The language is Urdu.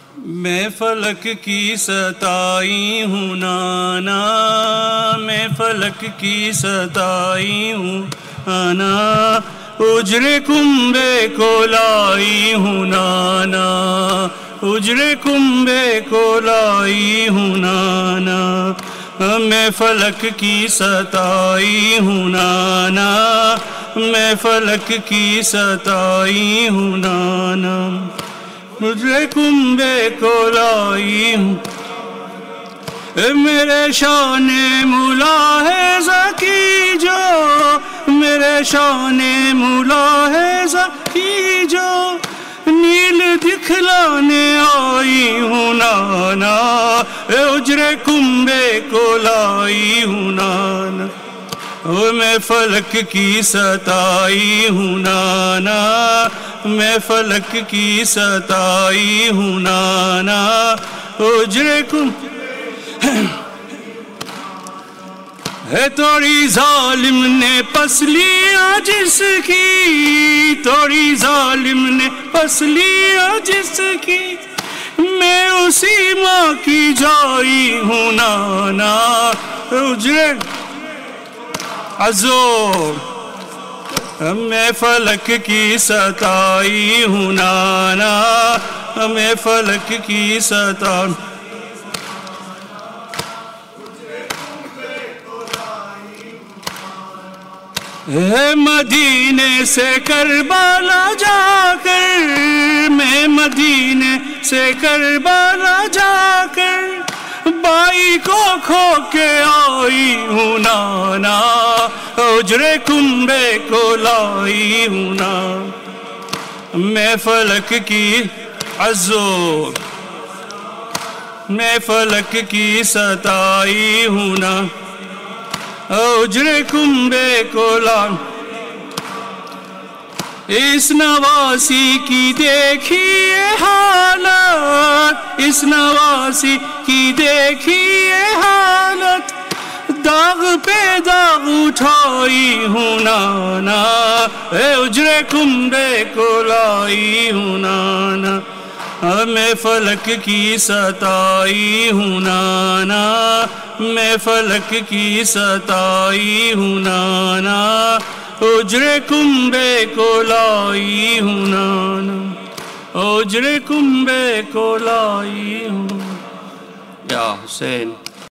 میں فلک کی ستائی ہوں نانا، میں فلک کی ستائی ہوں نانا، اجر کنبے کو لائی ہوں نانا، اجر کنبے کو لائی ہوں نانا، میں فلک کی ستائی ہوں نانا، میں فلک کی ستائی ہوں نانا، اجر کنبے کو لائی ہوں، میرے شان ملاحظہ کیجو، میرے شان ملاحظہ کیجو، نیل دکھلانے آئی ہوں نانا، اجر کنبے کو لائی ہوں نانا، میں فلک کی ستائی ہوں نانا، میں فلک کی ستائی ہوں نانا، اجر کنبے ہے توڑی ظالم نے پسلیاں جس کی، توڑی ظالم نے پسلیاں جس کی، میں اسی ماں کی جائی ہوں نانا، اجر عزور، میں فلک کی ستائی ہوں نانا، میں فلک کی ستائی، ہے مدینے سے کربلا جا کر، میں مدینے سے کربلا جا کر، بائی کو کھو کے آئی ہوں نانا، اجر کنبے کو لائی ہوں نانا، میں فلک کی عزور، میں فلک کی ستائی ہوں نانا، اجر کنبے کو لائی، اس نواسی کی دیکھیے حالت، اس نواسی کی دیکھیے حالت، داغ پہ داغ اٹھائی ہوں نانا، اجر کنبے کو لائی ہوں نانا، میں فلک کی ستائی ہوں نانا، میں فلک کی ستائی ہوں نانا، اجر کنبے کو لائی ہوں نانا، اجر کنبے کو لائی ہوں، یا حسین۔